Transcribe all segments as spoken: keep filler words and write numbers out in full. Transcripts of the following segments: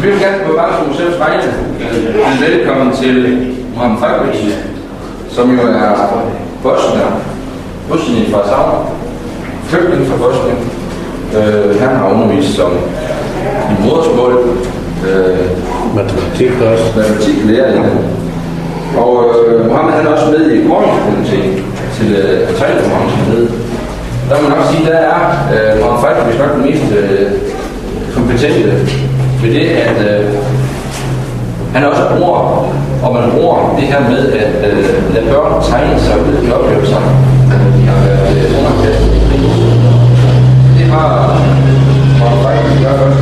vil gerne på Vangsø Museums vegne byde velkommen til Mohammed Fajkovic, som jo er bosnier, bosnier fra Savn, flygtning fra Bosnien. Øh, han har undervist som i modersmål, øh, matematik også, matematiklærer, ja. Og øh, Mohammed han er også med i koordinationskomiteen til øh, tegnkonkurrencen. Der må man nok sige, der er øh, Mohammed Fajkovic nok den mest øh, kompetente ved det, at øh, han er også bruger, og man bruger det her med at øh, lade børn tegne sig ud i oplevelser. De har været øh, underkastet i krig. Det har Mohammed Fajkovic også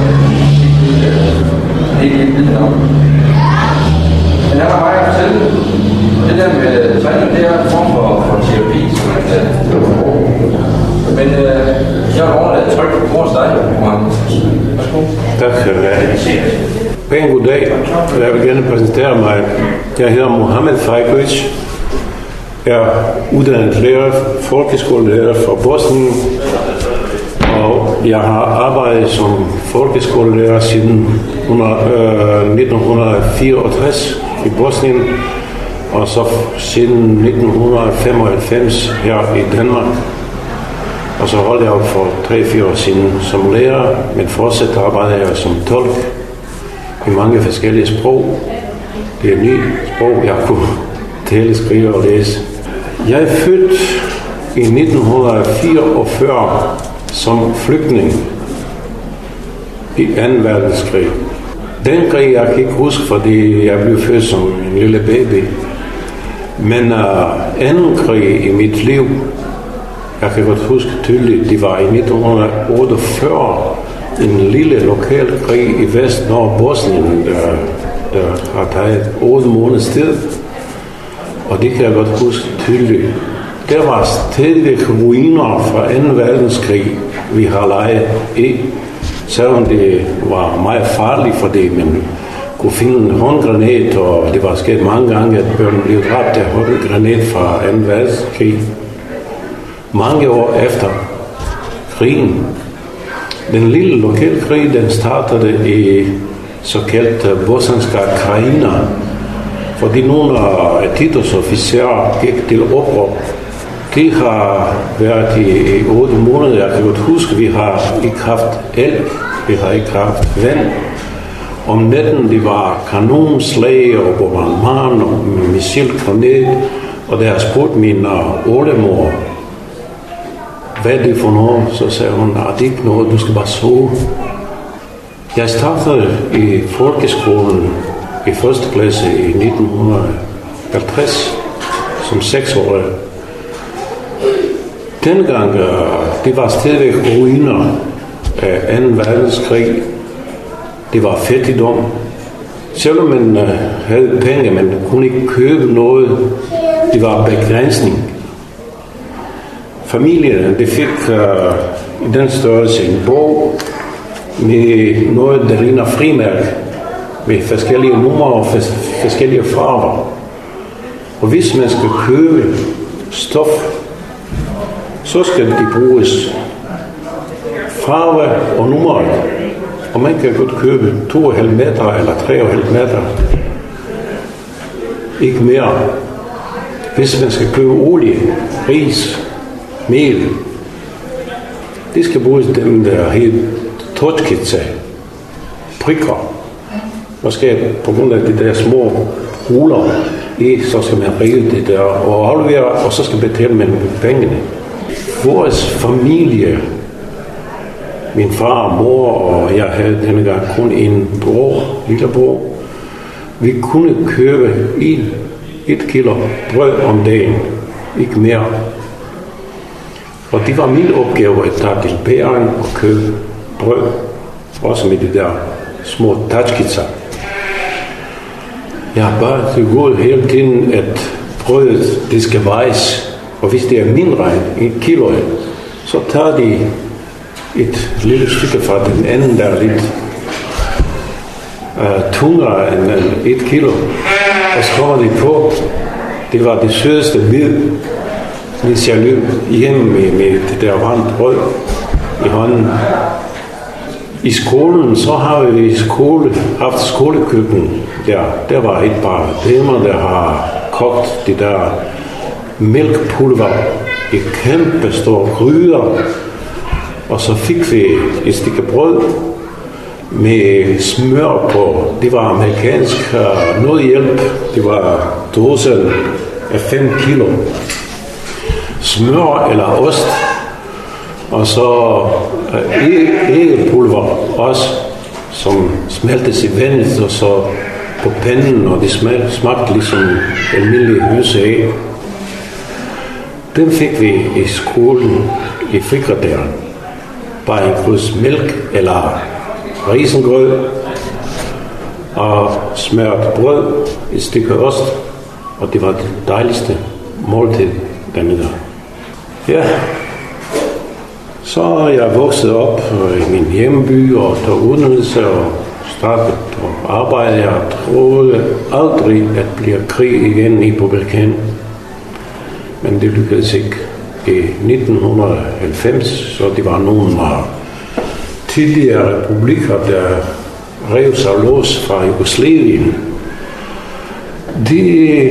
helt helt viden om. Men han har meget at fortælle. Det der med tegning, det er en form for, for terapi, som man kan bruge. Men øh, jeg har overladet tryk på mors dig, Mohammed. Værsgo. Tak skal du have. Pæn god dag. Jeg vil gerne præsentere mig. Jeg hedder Mohammed Fajkovic. Jeg er uddannet lærer, folkeskolelærer fra Bosnien. Og jeg har arbejdet som folkeskolelærer siden øh, nitten fireogtres i Bosnien. Og så siden nitten femoghalvfems her i Danmark. Og så holdt jeg op for tre fire år siden som lærer, men fortsat arbejder jeg som tolk i mange forskellige sprog. Det er nye sprog, jeg kunne tale, skrive og læse. Jeg er født i nitten fireogfyrre som flygtning i anden verdenskrig. Den krig jeg kan ikke huske, fordi jeg blev født som en lille baby. Men uh, anden krig i mit liv, jeg kan godt huske tydeligt, det var i nitten otteogfyrre, en lille lokal krig i Vest Nord Bosnien, der, der har taget otte måneders tid. Og det kan jeg godt huske tydeligt. Der var stadigvæk ruiner fra anden verdenskrig, vi har leget i. Selvom det var meget farligt for det, men kunne finde en håndgranat, og det var sket mange gange, at børn blev dræbt af håndgranat fra anden verdenskrig. Mange år efter krigen. Den lille lokale krig, den startede i såkaldt Bosanska Krajina, fordi nogle af Titos officerer gik til oprør. De har været i, i otte måneder. Jeg kan godt huske, vi har ikke haft el, vi har ikke haft vand. Om natten, det var kanonslag og bombardement og missilgranat, og der har spurgt min oldemor, hvad er det for noget? Så sagde hun, nej, det er ikke noget, du skal bare sove. Jeg startede i folkeskolen i første klasse i nitten halvtreds som seksårig. Dengang, det var stadigvæk ruiner af anden verdenskrig. Det var fattigdom. Selvom man havde penge, man kunne ikke købe noget. Det var begrænsning. Familierne, de fik uh, i den størrelse en bog med noget, der ligner frimærke, med forskellige numre og fors- forskellige farver. Og hvis man skal købe stof, så skal det bruges farve og nummer. Og man kan godt købe to komma fem meter eller tre komma fem meter. Ikke mere. Hvis man skal købe olie, ris, mel, det skal bruges dem, der helt torchkitser, prikker. Måske på grund af de der små ruller i, så skal man rive det der og aflevere, og så skal betale med pengene. Vores familie, min far og mor, og jeg havde denne gang kun en bror, lille bror, vi kunne købe et, et kilo brød om dagen, ikke mere. Og det var min opgave at tage til bæren og købe brød, også med de der små tatskitser. Jeg har bare til gode hele tiden, at brødet, det skal vejes. Og hvis det er mindre end et kilo, så tager de et lille stykke fra den anden, der er lidt uh, tungere end et kilo. Og så kommer de på. Det var det sødeste bid, hvis jeg løb hjem med, med det der varmt brød i hånden. I skolen, så har vi i skole, haft skolekøkken. Ja, der var et par damer, der har kogt det der mælkepulver i kæmpe store gryder. Og så fik vi et stykke brød med smør på. Det var amerikansk nødhjælp. Det var dåsen af fem kilo. Smør eller ost. Og så æggepulver også, som smeltes i vandet, og så på panden, og det smagte ligesom almindelig høseæg. Den fik vi i skolen i frikaderen. Bare en kryds mælk eller risengrød og smørt brød, et stykke ost, og det var det dejligste måltid dernede. Ja, så er jeg vokset op i min hjemby og tog uddannelse og startet på arbejde. Jeg troede aldrig at blive krig igen i på Balkan, men det lykkedes ikke. I nitten halvfems, så det var nogle af tidligere republikker, der rev sig løs fra Jugoslavien. De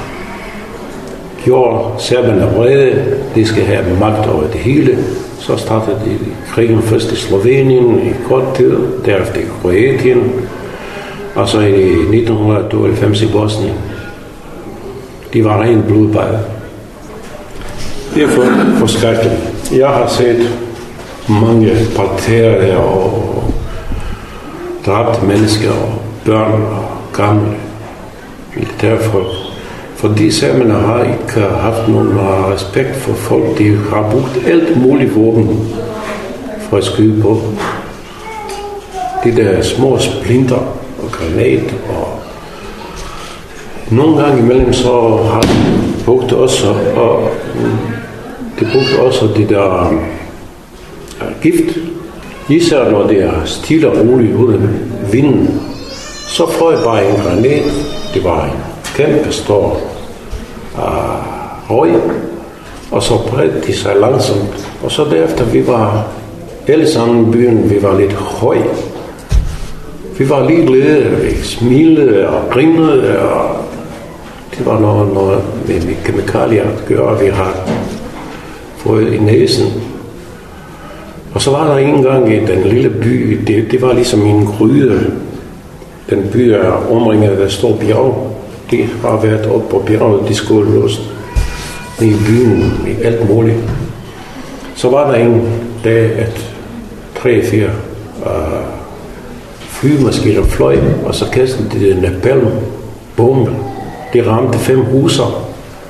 gjorde serberne vrede. De skal have magt over det hele. Så startede de krigen først i Slovenien i kort tid, derefter i Kroatien, og så i nitten tooghalvfems i Bosnien. De var rent blodbad. Det er for, for skrækkeligt. Jeg har set mange parterrer og dræbte mennesker og børn og gamle militærfolk. Fordi serberne har ikke haft nogen respekt for folk. De har brugt alt muligt våben for at skyde på. De der små splinter og granat. Og nogle gange imellem så har de brugt også, og de brugte også det der gift. Især når det er stille og roligt uden vinden, så fløj bare en granat. Det var en kæmpe stor uh, røg, og så bredte de sig langsomt. Og så derefter, vi var alle sammen i byen, vi var lidt høj. Vi var lige glade, vi smilede og grinede, og det var noget, noget med, med kemikalier at gøre, vi har fået i næsen. Og så var der en gang i den lille by, det, det var ligesom en gryde. Den by er omringet af stor bjerg. De har været oppe på bjerget, de skulle løse i byen, i alt muligt. Så var der en dag, at tre-fire uh, flymaskiner fløj, og så kastede de en napalmbombe. De ramte fem huser.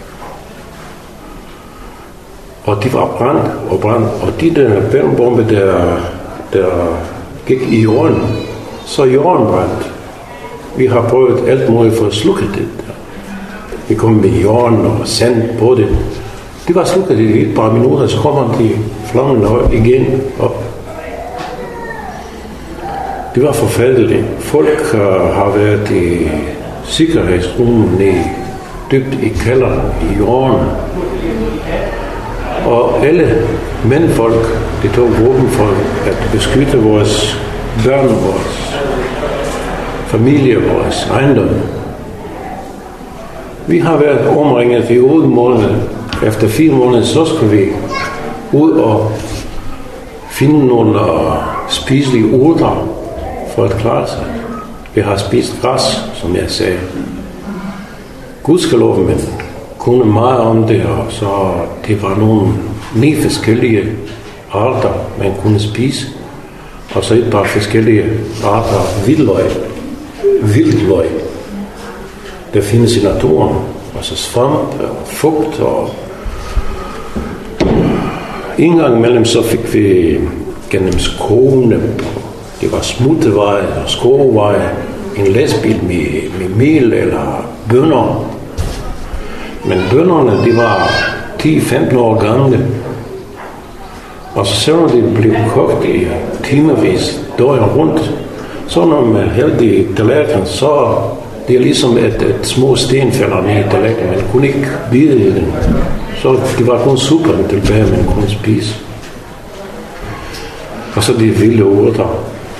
Og de var brændt og brændt. Og de der napalmbombe, der, der gik i jorden, så jorden brændt. Vi har prøvet alt muligt for at slukke det. Vi kom med jorden og sand på det. Det var slukket i et par minutter, så kommer de flammerne igen op. Det var forfærdeligt. Folk uh, har været i sikkerhedsrummet i dybt i kælderen, i jorden. Og alle mandfolk, de tog våben for at beskytte vores børn, vores familie, vores ejendom. Vi har været omringet i otte måneder. Efter fire måneder, så skal vi ud og finde nogle spiselige urter for at klare sig. Vi har spist græs, som jeg sagde. Gudskelov, men kunne meget om det, og så det var nogle ni forskellige arter, man kunne spise. Og så et par forskellige arter vildløg. Vildløg. Der findes i naturen. Og så svamp og fugt. Og en gang imellem så fik vi gennem skåne. Det var smutteveje og skoveveje. En lastbil med, med mel eller bønner. Men bønnerne, de var ti til femten år gamle. Og så selvom de blev kogt i timevis døgn rundt, så når man hældte i tallerkenen, så det er ligesom et, et små sten falder ned i tallerkenen. Man kunne ikke bide i den. Så det var kun suppen tilbage, man kunne spise. Og så de vilde urter.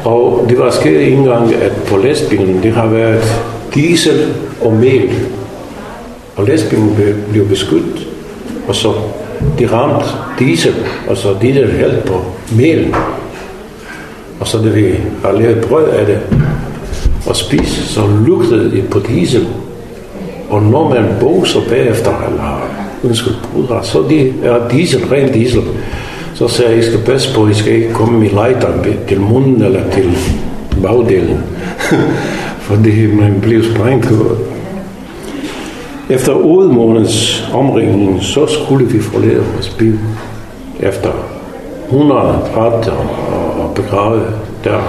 Og det var sket en gang, at på lastbilen, det har været diesel og mel. Og lastbilen blev beskudt, og så de ramte diesel, og så diesel hældt på melen. Og så da vi har lavet brød af det og spist, så lugtede det på diesel. Og når man boser bagefter, eller undskyld, brudret, så det er diesel, ren diesel. Så sagde jeg, I skal passe på, I skal ikke komme med lighteren til munden eller til bagdelen. Fordi man blev sprængt. Efter otte måneders omringning, så skulle vi forlade vores bil. Efter hundrede dræbte og begravet der.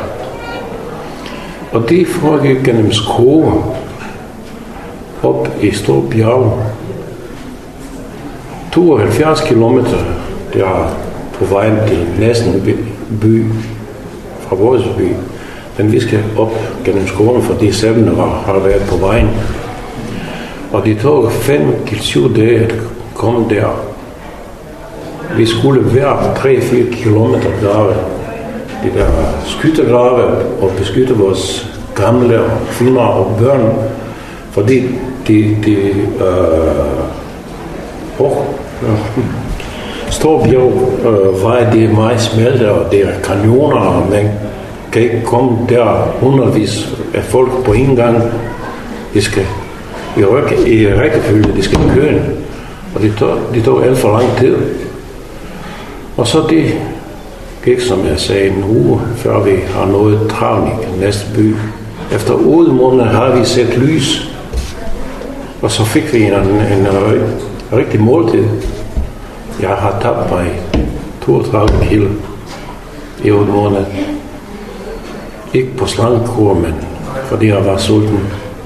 Og det foregik gennem skove op i Stor Bjerg. tooghalvfjerds kilometer der på vejen til næsten by fra vores by. Men vi skal op gennem skoven, fordi sæbene har været på vejen. Og det tog fem til syv dage at komme der. Vi skulle hver tre til fire kilometer grave de der skyttegrave og beskytte vores gamle kvinder og børn, fordi de, de øh, oh, øh, Stor Bjerg øh, var det meget smalte, og det er kanoner, og man kan ikke komme der hundredvis af folk på en gang. De skal i, ryk, i rækkefølge, de skal i køen, og det tog, det tog alt for lang tid. Og så det gik, som jeg sagde, en uge, før vi har nået Travnik, næste by. Efter otte måneder har vi set lys, og så fik vi en, en, en, en rigtig måltid. Jeg har tabt mig toogtredive kilo i otte måneder. Ikke på slankekur, men fordi jeg var sulten.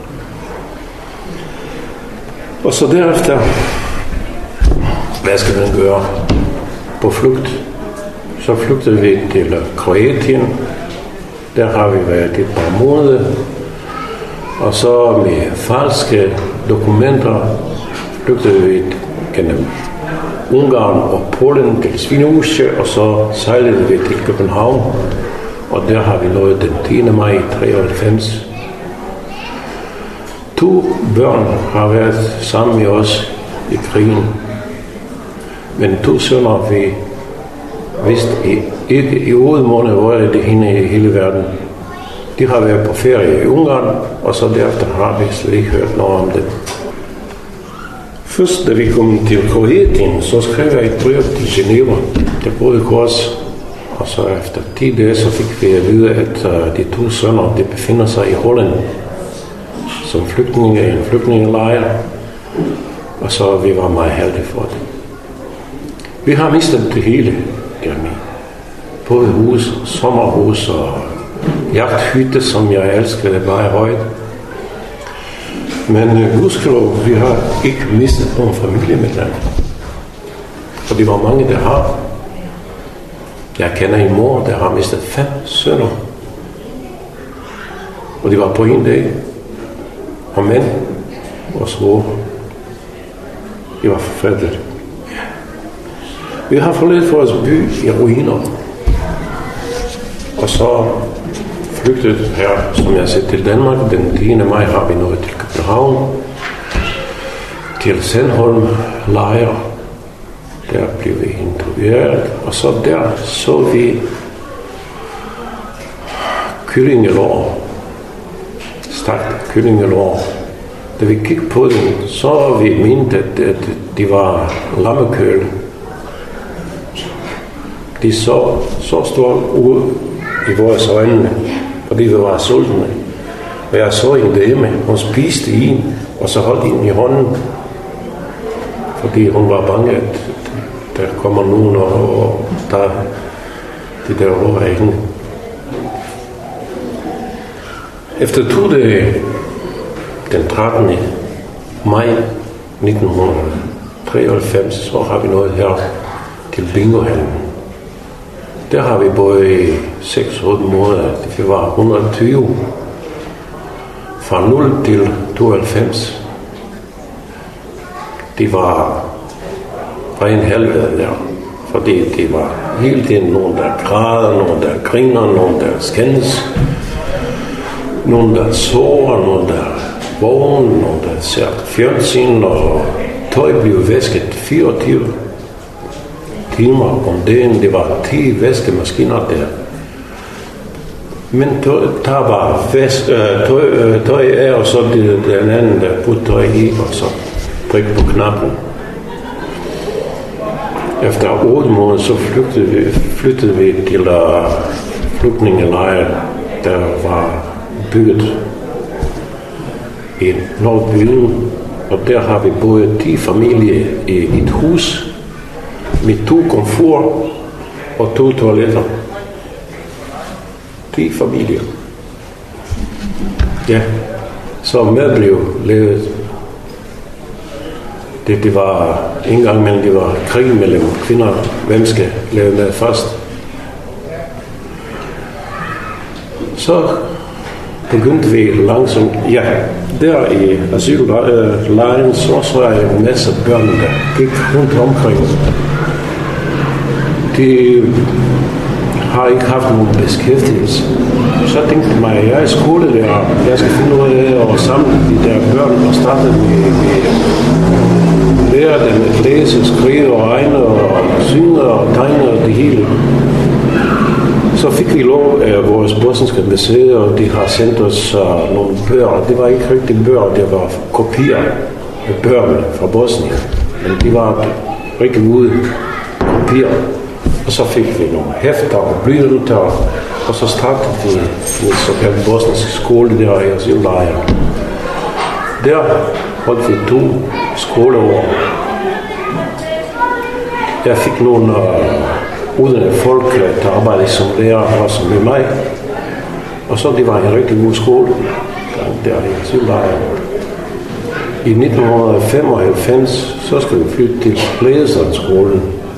Og så derefter, hvad skal man gøre? På flugt. Så flygtede vi til Kroatien. Der har vi været et par måneder. Og så med falske dokumenter flygtede vi gennem Ungarn og Polen til Svinhusje, og så sejlede vi til København. Og der har vi nået den tiende maj treoghalvfems. To børn har været sammen med os i krigen. Men to sønner, vi vidste ikke i otte måneder, hvor er det henne i hele verden. De har været på ferie i Ungarn, og så derefter har vi slet ikke hørt noget om det. Først da vi kom til Kroatien, så skrev jeg et brev til Geneva, til Røde Kors. Og så efter ti dage, så fik vi at vide, at uh, de to sønner, de befinder sig i Holland som flygtninge i en flygtningelejr. Og så vi var meget heldige for det. Vi har mistet det hele, Jeremy. Både hus, sommerhus og jagthytte, som jeg elskede meget højt. Men uh, gudskelov, vi har ikke mistet nogen familiemedlemmer. For det var mange, der har. Jeg kender en mor, der har mistet fem sønner. Og det var på en dag. Og mænd og svore. Det var forfærdeligt. Vi har forladt vores by i ruiner. Og så flygtet her, som jeg sagde, til Danmark. Den tiende maj har vi nået til København. Til Sandholm lejr. Der blev vi intervieweret, og så der så vi kyllingelår, stærkt kyllingelår. Da vi kiggede på den, så vi mente, at, at de var lammekøl. De så så stort ud i vores øjne, fordi vi var sultne. Og jeg så en dame, hun spiste en, og så holdt en i hånden, fordi hun var bange, at der kommer nogen, og der det der lå af hende. Efter to dage, den trettende maj nitten treoghalvfems, så har vi nået her til bingohallen. Der har vi både i seks otte måneder, det var et hundrede og tyve. Fra nul til tooghalvfems. Det var ren helvede der, fordi det var hele tiden nogen, der græder, nogen, der griner, nogen, der skændes, nogen, der sover, nogen, der vågen, nogen, der ser fjernsyn, og tøj blev væsket fireogtyve timer om dagen. Det var ti vaskemaskiner der. Men tøj, der var vask, øh, tøj, øh, tøj af, og så det, den anden, der putte tøj i, og så tryk på knappen. Efter otte måneder, så flyttede vi, flyttede vi til uh, flygtningelejre, der var bygget i Nordbyen, og der har vi boet ti familier i et hus med to komfur og to toiletter. ti familier. Ja, så mad blev lavet. Det, det var en gang imellem, det var krig mellem kvinder, hvem skal lave mad først. Så begyndte vi langsomt, ja, der i asyllejren, så var jeg en masse børn, der gik rundt omkring. De har ikke haft nogen beskæftigelse. Så tænkte jeg mig, at jeg er i skole der, jeg skal finde ud af at samle de der børn og starte med, med lære dem at læse, skrive og regne og synge og tegne og det hele. Så fik vi lov af vores bosniske museer, og de har sendt os uh, nogle bøger. Det var ikke rigtig bøger, det var kopier af bøgerne fra Bosnien. Men de var rigtig gode kopier. Og så fik vi nogle hæfter og blyanter, og så startede vi en såkaldt bosnisk skole der i asyllejren. Der holdt vi to skoleår. Jeg fik nogle uh, uddannede folk, der arbejdede som lærer også med mig. Og så det var en rigtig god skole der i asyllejren. I nitten femoghalvfems så skal vi flytte til Læserdskolen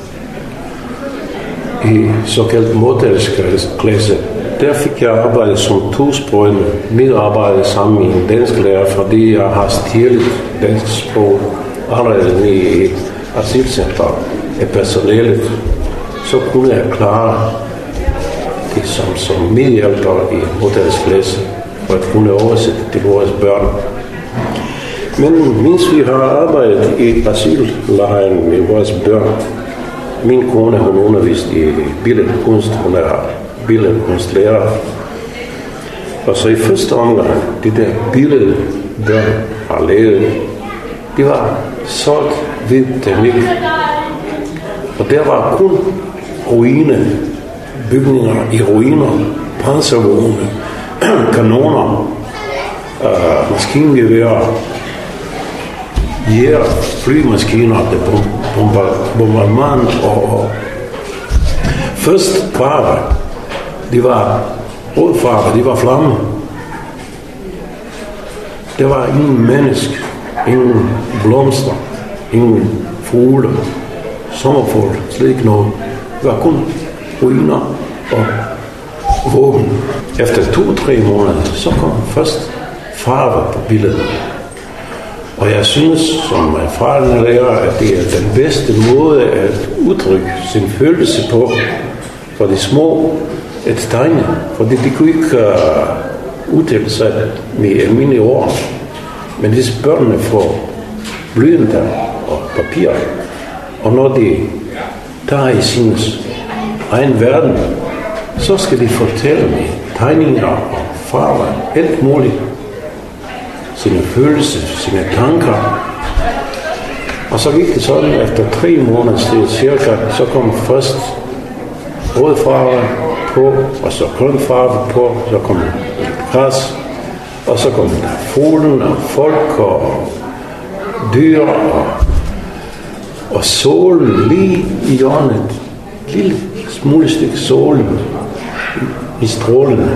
i såkaldt modelklasse. Der fik jeg arbejdet som tosprogende medarbejder sammen med en dansk lærer, fordi jeg har stjælet dansk sprog allerede i asylcenter af personalet. Så kunne jeg klare det som, som medhjælper i modelklasse for at kunne oversætte til vores børn. Men mens vi har arbejdet i asyllejren med vores børn, min kone, hun undervist i billedkunst, hun er billedkunstlærer. Og så i første omgang, det der billede, der har lavet, det var sort-hvid teknik. Og der var kun ruiner, bygninger i ruiner, panservogne, kanoner, øh, maskingeværer, jæger, flymaskiner, der bombardement og først farve, det var rød farve, det var flamme. Der var ingen menneske, ingen blomster, ingen fugle, sommerfugl, slet ikke noget. Det var kun ruiner og våben. Efter to-tre måneder, så kom først farve på billedet. Og jeg synes, som erfarne lærer, at det er den bedste måde at udtrykke sin følelse på for de små at tegne. Fordi de kunne ikke uh, udtale sig med almindelige ord. Men hvis børnene får blyanter og papir, og når de tager i sin egen verden, så skal de fortælle med tegninger og farver, alt muligt. Sine følelser, sine tanker. Og så gik det sådan, efter tre måneder til cirka, så kom først rød farve på, og så grøn farve på, så kom græs, og så kom der fuglen og folk og dyr og, og solen lige i hjørnet. Et lille smule stykke solen i strålen.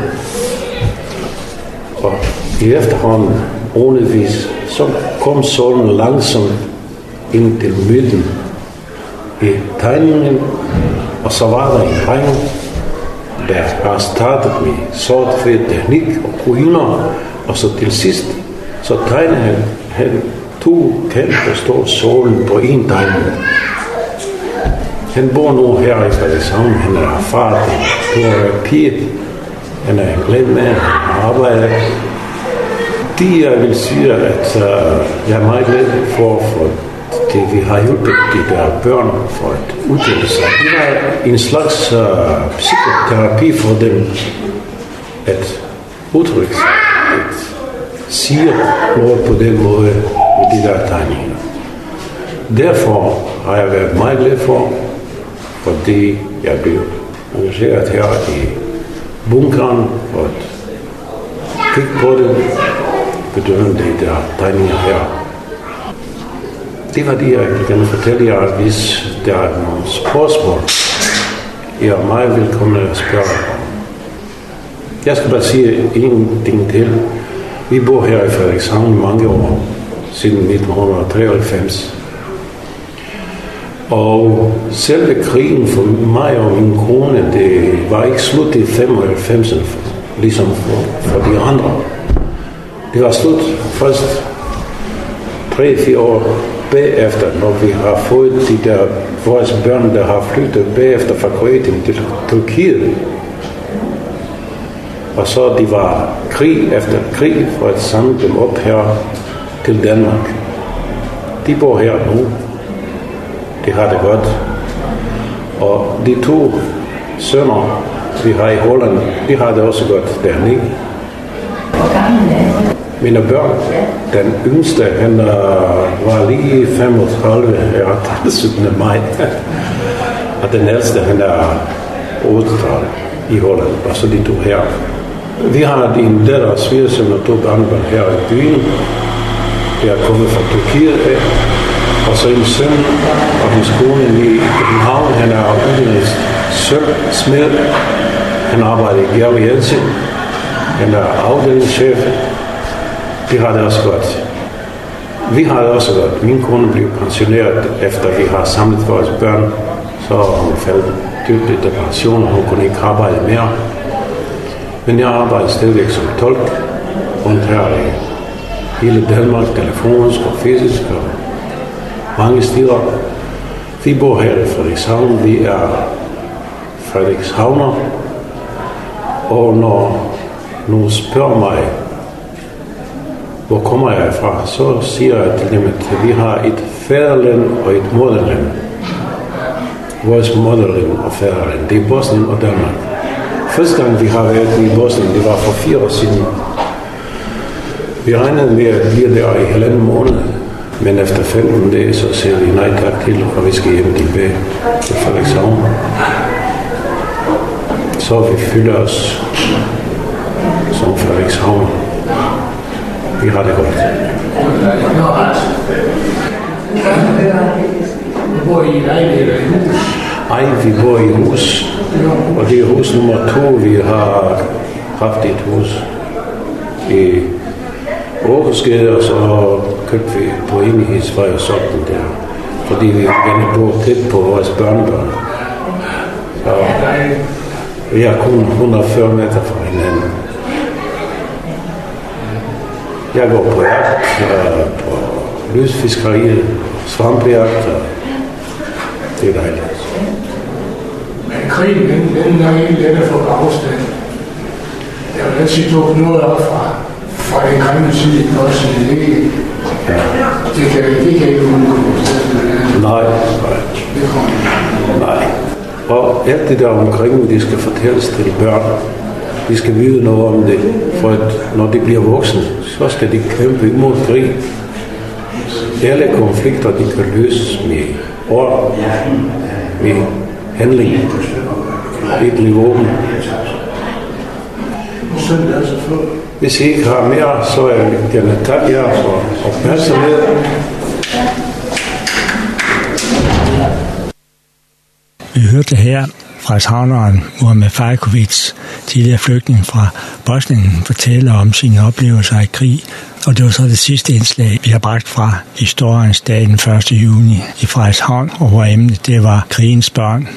Og i efterhånden roligvis, så kom solen langsomt ind til midten i tegningen, og så var der en dreng, der har startet med sort-hvid teknik og ruiner, og så til sidst, så tegnede han, han to kæmpe store solen på en tegning. Han bor nu her i Frederikshavn. Han er far til en stor pige. Han er en glad mand. Han arbejder. Det jeg vil sige, at uh, jeg er meget glad for, for det, vi har hjulpet de der børn for at udvikle sig. Det er en slags uh, psykoterapi for dem at udtrykke sig. At sige noget på den måde med de der tegninger. Derfor har jeg været meget glad for, fordi jeg blev engageret her i bunkeren og at kigge på det, bedømme de der tegninger her. Det var det, jeg kan fortælle jer, at hvis der er nogle spørgsmål, jeg er meget velkommen at spørge. Jeg skal bare sige en ting til. Vi bor her i Frederikshavn i mange år, siden nitten treoghalvfems. Og selve krigen for mig og min kone, det var ikke slut i femoghalvfemserne, ligesom for, for de andre. Det var slut først tre-fire år bagefter, når vi har fået de der vores børn, der har flyttet bagefter fra Kroatien til Tyrkiet. Og så de var krig efter krig for at samle dem op her til Danmark. De bor her nu. De har det godt. Og de to sønner, vi har i Holland, de har det også godt dernede. Mine børn, den yngste, han var lige femogtredive her den syttende maj. Og den ældste, han er otteogtredive i Holland, og så de to her. Vi har en datter og svigersøn og to børnebørn her i byen. Det er kommet fra Tyrkiet af. Og så en søn og hans kone i København. Han er uddannet sølvsmed. Han arbejder i Georg Jensen. Han er afdelingschef. Vi har det også godt. Vi har det også godt. Min kone blev pensioneret, efter vi har samlet vores børn. Så hun faldt dybt i depression, og hun kunne ikke arbejde mere. Men jeg arbejder stadigvæk som tolk rundt her i hele Danmark, telefonisk og fysisk og mange steder. Vi bor her i Frederikshavn. Vi er Frederikshavner. Og når nogen spørger mig, hvor kommer jeg fra, så siger jeg til dem, at vi har et fædreland og et moderland. Vores moderland og fædreland, det er Bosnien og Danmark. Første gang vi har været i Bosnien, det var for fire år siden. Vi regnede med at blive der i halvanden måned, men efter femten dage, så siger vi nej tak til, og vi skal hjem tilbage til Frederikshavn. Så vi fylder os som Frederikshavn. Vi har det godt. Bor I lejlighed eller i hus? Ej, vi bor i hus. Og det er hus nummer to, vi har haft et hus i Aarhusgade, og så købte vi på Enighedsvej og sådan der. Fordi vi gerne bor tæt på vores børnebørn. Så vi er kun hundrede og fyrre meter fra hinanden. Jeg går på jagt, på lysfiskeriet, svampejagt, og det er dejligt. Men krigen, den, den er ikke lettere for afstand. Jeg vil altid dukke noget op fra, fra den grimme tid, også det ikke. Det kan, det kan ikke undgås. Nej, nej. Nej. Og alt det der omkring, det skal fortælles til børn. De skal vide noget om det, for at når de bliver voksne, så skal de kæmpe imod krig. Alle konflikter, de kan løses med ord, med handling, ikke med våben. Hvis I ikke har mere, så er jeg gerne tak jer for opmærksomhed. Vi hørte her frederikshavneren Muhammed Fajkovic, tidligere flygtning fra Bosnien, fortæller om sine oplevelser i krig. Og det var så det sidste indslag, vi har bragt fra historiens dag den første juni i Frederikshavn, og hvor emnet det var krigens børn.